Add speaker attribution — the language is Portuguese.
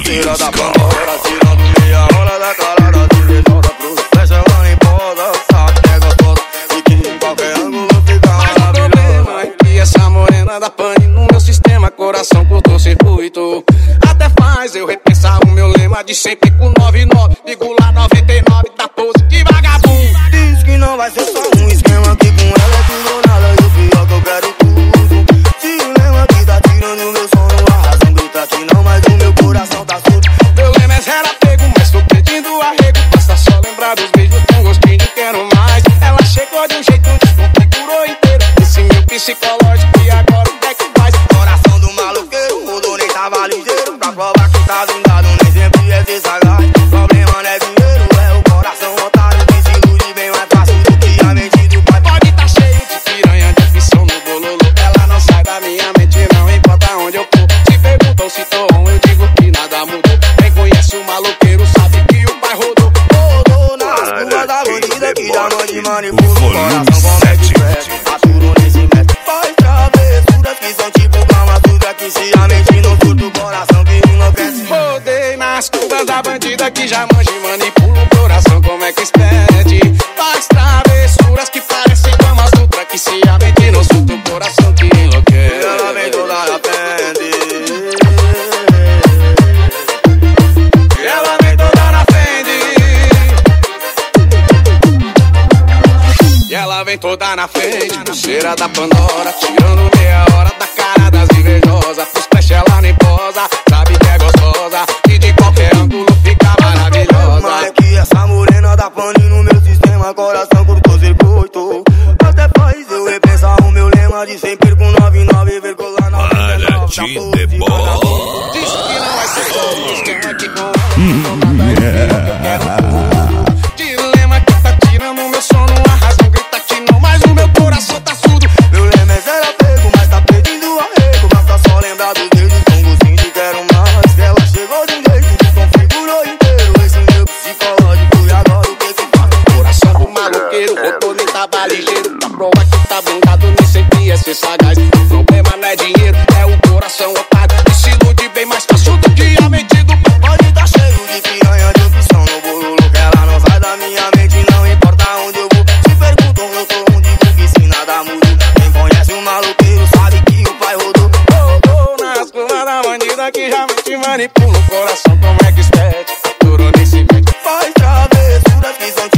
Speaker 1: Tira da Pandora, tirando meia hora da cara da invejosa. Pro flecha ela nem posa, sabe que é gostosa e que em qualquer ângulo fica maravilhosa.
Speaker 2: Mas o problema é que essa morena da pane no meu sistema, coração cortou circuito. Até faz eu repensar o meu lema de sempre com 99. Ligo lá 99, tá pose de vagabundo.
Speaker 1: Diz que não vai ser só um esquema, que com ela é tudo ou nada. E o pior que eu quero tudo. Dilema que tá tirando meu sono, a razão grita que não, mas o meu coração tá surdo.
Speaker 2: Meu lema é zero apego, mas tô pedindo arrego. Basta só lembrar dos beijos com gostinho de quero mais. Ela chegou de um jeito que configurou inteiro esse meu psicológico e agora o que é que faz?
Speaker 1: Coração do maloqueiro mudou, nem tava ligeiro. Pra provar que tá vingado, nem sempre é ser sagaz. Problema não é dinheiro, é o coração otário que se ilude bem mais fácil do que a mente do pai.
Speaker 2: Pode tá cheio de piranha, de aflição no bololô. Ela não sai da minha mente, não importa onde eu for. Se perguntam se tô on, eu digo que nada mudou. Quem conhece o maloqueiro sabe que o pai rodou.
Speaker 1: Rodou nas curvas da bandida que já mande manipula o coração como é que fecha. Aturo nesse mestre, faz travessuras que são tipo Kama Sutra, que se a mente não surta o coração que enlouquece.
Speaker 2: Rodei nas curvas da bandida que já manja e manipula o coração como é que expede. Faz travessuras que parecem Kama Sutra, que se a mente não surta o coração que enlouquece.
Speaker 1: Ela vem toda na frente,
Speaker 2: Ela vem toda na frente. E ela vem toda na frente, pulseira da Pandora, tirando meia hora da cara das invejosas. Pros flash ela nem posa, sabe que é gostosa e de qualquer ângulo fica maravilhosa.
Speaker 1: mas é que essa morena da pane no meu sistema, coração cortou circuito. Até faz eu repensar o meu lema de sempre com 99, vírgula 99.
Speaker 3: Para de debola.
Speaker 2: Disse que não vai ser todo esquema que com ela dilema que tá tirando meu sono, a razão grita que não, mas o meu coração tá surdo.
Speaker 1: Meu lema é zero apego, mas tá pedindo arrego. Basta só lembrar dos dedos com gostinho de quero mais. Que ela chegou de um jeito que configurou inteiro esse meu psicológico e agora o que que faz?
Speaker 2: Coração do maloqueiro, rodou nem tava ligeiro. Pra provar que tá blindado, nem sempre é ser sagaz. O problema não é dinheiro, é o coração otário que se ilude bem mais fácil do que a mente do pai.
Speaker 1: Pode tá cheio de piranha, de opção no bololo, que ela não sai da minha mente, não importa onde eu vou. Se perguntam eu tô onde vou, que se nada mudou. Quem conhece o maloqueiro sabe que o pai rodou.
Speaker 2: Rodou nas curvas da bandida que já mente manipula o coração como é que expede. Durou nesse mente.
Speaker 1: Faz travessuras que são